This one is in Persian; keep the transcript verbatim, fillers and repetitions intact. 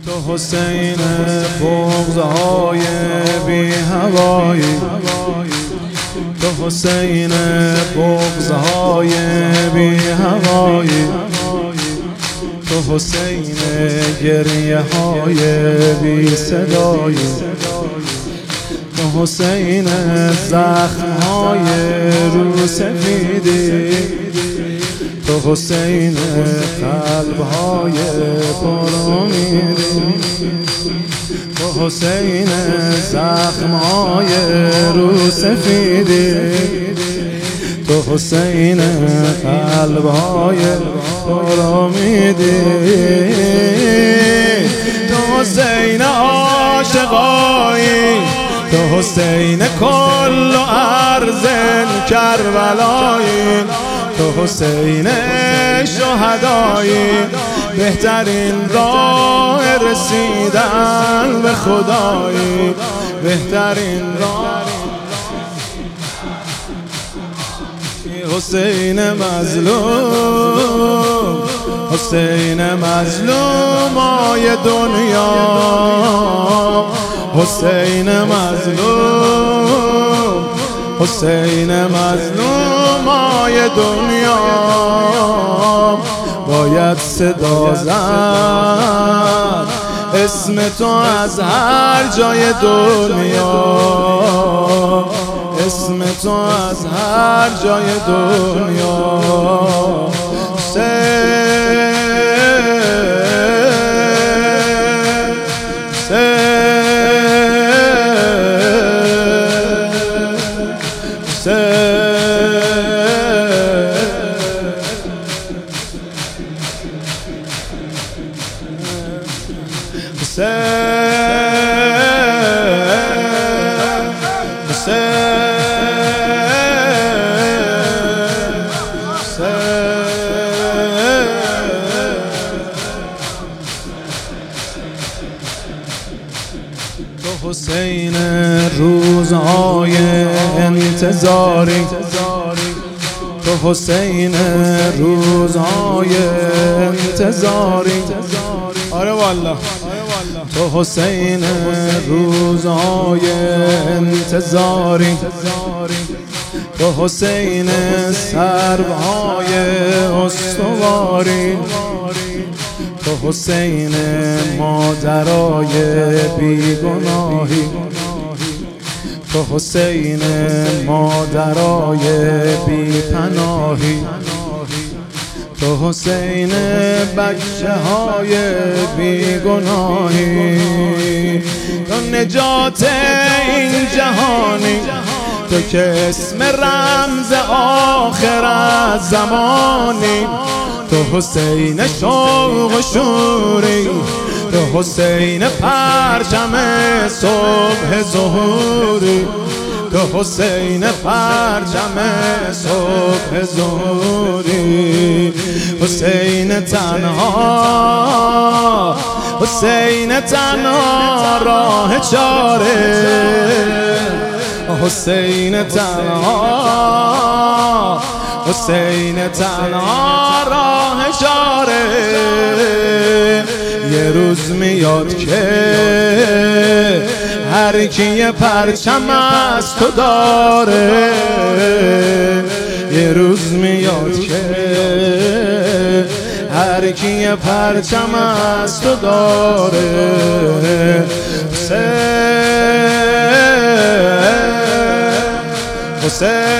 تو حسین بغض‌های بی هوایی، تو حسین بغض‌های بی هوایی، تو حسین گریه های بی صدایی، تو حسین زخم های رو سفیدی، تو حسین قلب های پر امیدی، تو حسین زخم های رو سفیدی، تو حسین قلب های پر امیدی، تو حسین عاشقایی، تو حسین کل و ارض کربلایی، تو حسین شهدایی، بهترین راه رسیدن به خدایی، بهترین راه. حسین مظلوم، حسین مظلومای دنیا، حسین مظلوم، حسین مظلومای دنیا، باید صدا زد اسم تو از هر جای دنیا، اسم تو از هر جای دنیا. تو حسین روزهای انتظاری، تو حسین روزهای انتظاری، آره والله، تو حسین روزهای انتظاری، تو حسین سربهای استواری، تو حسین مادرای بیگناهی، تو حسین مادرای بی پناهی، تو حسین بچه های بیگناهی، تو نجات این جهانی، تو که اسم رمز آخر از زمانی، تو حسین شوق و شوری، تو حسین پرچم صبح ظهوری، تو حسین پرچم صبح ظهوری، حسین تنها، حسین تنها راه چاره، حسین تنها، حسین تنها راه چاره. یه روز میاد که هر کی یه پرچم از تو داره، یه روز میاد که هر کی یه پرچم از تو داره. حسین، حسین